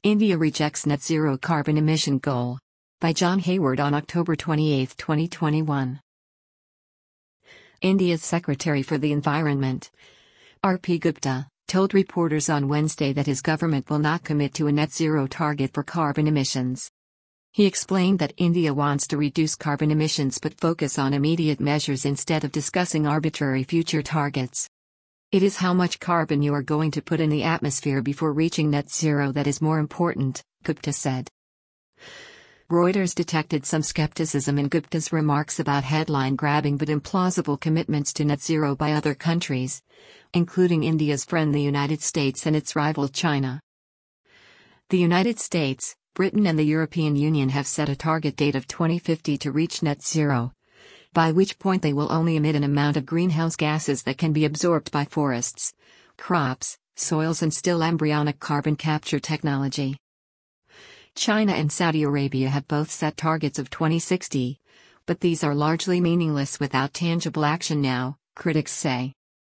India rejects net zero carbon emission goal. By John Hayward on October 28, 2021. India's Secretary for the Environment, R.P. Gupta, told reporters on Wednesday that his government will not commit to a net zero target for carbon emissions. He explained that India wants to reduce carbon emissions but focus on immediate measures instead of discussing arbitrary future targets. It is how much carbon you are going to put in the atmosphere before reaching net zero that is more important, Gupta said. Reuters detected some skepticism in Gupta's remarks about headline-grabbing but implausible commitments to net zero by other countries, including India's friend the United States and its rival China. The United States, Britain and the European Union have set a target date of 2050 to reach net zero, by which point they will only emit an amount of greenhouse gases that can be absorbed by forests, crops, soils and still embryonic carbon capture technology. China and Saudi Arabia have both set targets of 2060, but these are largely meaningless without tangible action now, critics say.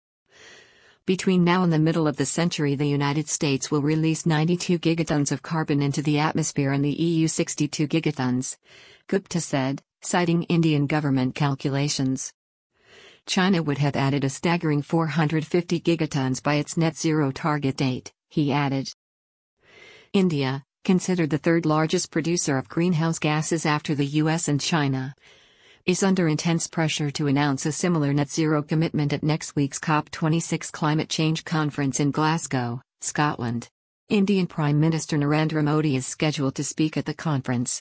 Between now and the middle of the century, the United States will release 92 gigatons of carbon into the atmosphere and the EU 62 gigatons, Gupta said, citing Indian government calculations. China would have added a staggering 450 gigatons by its net zero target date, he added. India, considered the third largest producer of greenhouse gases after the US and China, is under intense pressure to announce a similar net zero commitment at next week's COP26 climate change conference in Glasgow, Scotland. Indian Prime Minister Narendra Modi is scheduled to speak at the conference.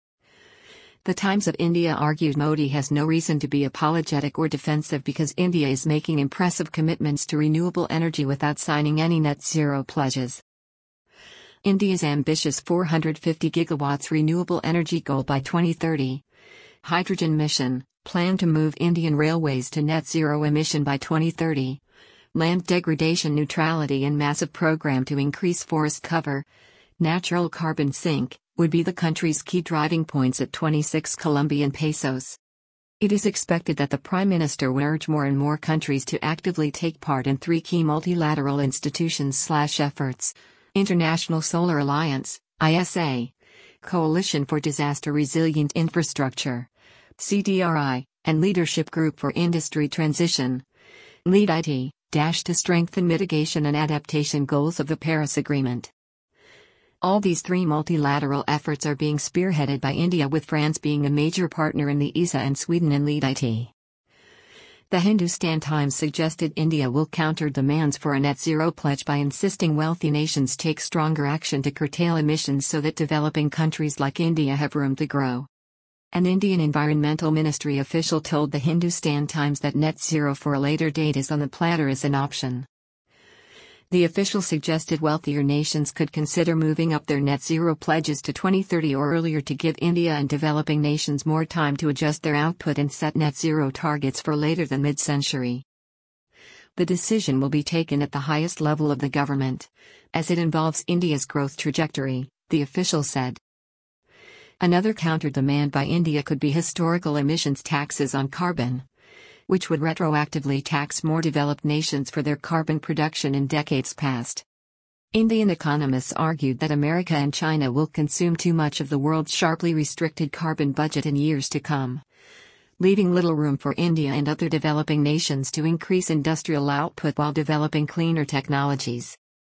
The Times of India argued Modi has no reason to be apologetic or defensive because India is making impressive commitments to renewable energy without signing any net zero pledges. India's ambitious 450 gigawatts renewable energy goal by 2030, hydrogen mission, plan to move Indian railways to net zero emission by 2030, land degradation neutrality and massive program to increase forest cover, natural carbon sink, would be the country's key driving points at 26 Colombian pesos. It is expected that the Prime Minister will urge more and more countries to actively take part in three key multilateral institutions/efforts: International Solar Alliance, ISA, Coalition for Disaster Resilient Infrastructure, CDRI, and Leadership Group for Industry Transition, LEAD-IT, to strengthen mitigation and adaptation goals of the Paris Agreement. All these three multilateral efforts are being spearheaded by India, with France being a major partner in the ISA and Sweden in LEAD-IT. The Hindustan Times suggested India will counter demands for a net zero pledge by insisting wealthy nations take stronger action to curtail emissions so that developing countries like India have room to grow. An Indian Environmental Ministry official told the Hindustan Times that net zero for a later date is on the platter as an option. The official suggested wealthier nations could consider moving up their net zero pledges to 2030 or earlier to give India and developing nations more time to adjust their output and set net zero targets for later than mid-century. The decision will be taken at the highest level of the government, as it involves India's growth trajectory, the official said. Another counter-demand by India could be historical emissions taxes on carbon, which would retroactively tax more developed nations for their carbon production in decades past. Indian economists argued that America and China will consume too much of the world's sharply restricted carbon budget in years to come, leaving little room for India and other developing nations to increase industrial output while developing cleaner technologies.